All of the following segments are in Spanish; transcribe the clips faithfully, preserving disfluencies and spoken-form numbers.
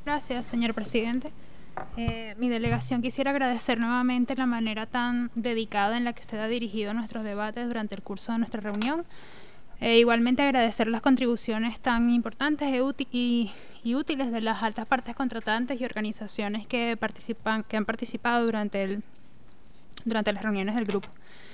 Gracias, señor presidente. Eh, mi delegación quisiera agradecer nuevamente la manera tan dedicada en la que usted ha dirigido nuestros debates durante el curso de nuestra reunión. Eh, igualmente agradecer las contribuciones tan importantes e y, y útiles de las altas partes contratantes y organizaciones que, participan, que han participado durante, el, durante las reuniones del grupo.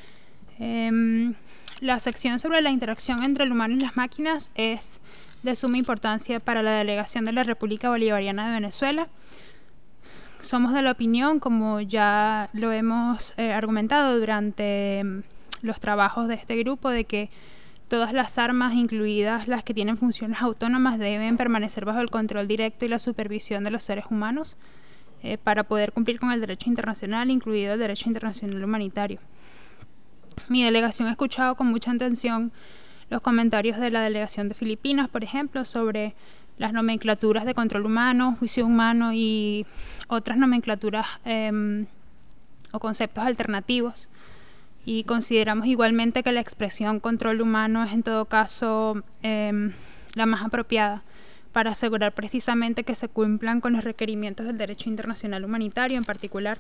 Eh, la sección sobre la interacción entre el humano y las máquinas es de suma importancia para la delegación de la República Bolivariana de Venezuela. Somos de la opinión, como ya lo hemos eh, argumentado durante eh, los trabajos de este grupo, de que todas las armas, incluidas las que tienen funciones autónomas, deben permanecer bajo el control directo y la supervisión de los seres humanos eh, para poder cumplir con el derecho internacional, incluido el derecho internacional humanitario. Mi delegación ha escuchado con mucha atención los comentarios de la delegación de Filipinas, por ejemplo, sobre las nomenclaturas de control humano, juicio humano y otras nomenclaturas eh, o conceptos alternativos. Y consideramos igualmente que la expresión control humano es en todo caso eh, la más apropiada para asegurar precisamente que se cumplan con los requerimientos del derecho internacional humanitario en particular.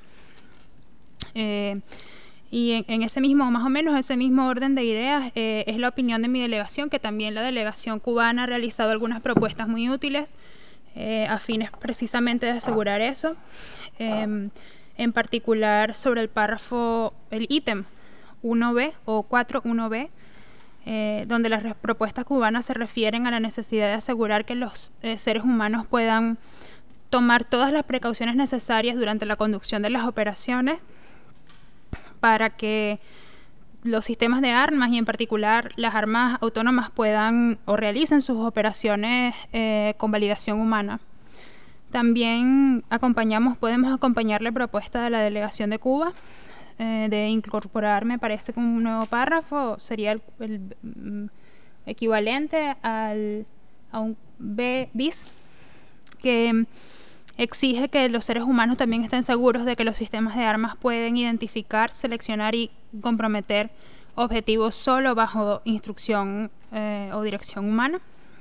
Eh, Y en, en ese mismo, más o menos, ese mismo orden de ideas eh, es la opinión de mi delegación, que también la delegación cubana ha realizado algunas propuestas muy útiles eh, a fines precisamente de asegurar eso. Eh, en particular sobre el párrafo, el ítem uno be o cuatro punto uno be, eh, donde las propuestas cubanas se refieren a la necesidad de asegurar que los eh, seres humanos puedan tomar todas las precauciones necesarias durante la conducción de las operaciones para que los sistemas de armas y en particular las armas autónomas puedan o realicen sus operaciones eh, con validación humana. También acompañamos, podemos acompañar la propuesta de la delegación de Cuba eh, de incorporar, me parece que un nuevo párrafo sería el, el mm, equivalente al, a un be bis, que exige que los seres humanos también estén seguros de que los sistemas de armas pueden identificar, seleccionar y comprometer objetivos solo bajo instrucción eh, o dirección humana.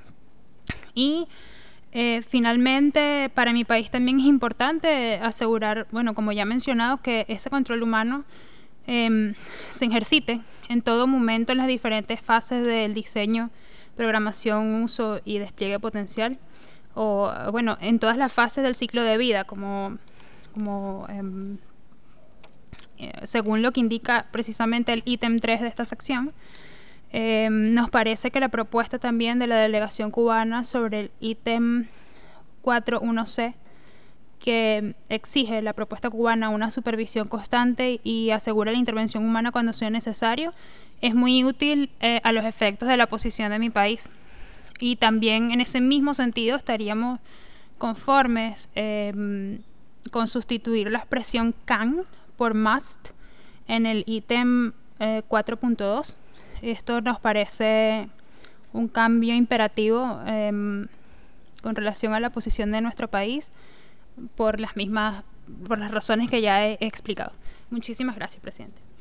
Y eh, finalmente, para mi país también es importante asegurar, bueno, como ya he mencionado, que ese control humano eh, se ejercite en todo momento en las diferentes fases del diseño, programación, uso y despliegue potencial, o bueno, en todas las fases del ciclo de vida, como, como eh, según lo que indica precisamente el ítem tres de esta sección. Eh, nos parece que la propuesta también de la delegación cubana sobre el ítem cuatro punto uno ce, que exige la propuesta cubana una supervisión constante y asegura la intervención humana cuando sea necesario, es muy útil eh, a los efectos de la posición de mi país. Y también en ese mismo sentido estaríamos conformes eh, con sustituir la expresión can por must en el ítem eh, cuatro punto dos. Esto nos parece un cambio imperativo eh, con relación a la posición de nuestro país por las mismas, por las razones que ya he explicado. Muchísimas gracias, presidente.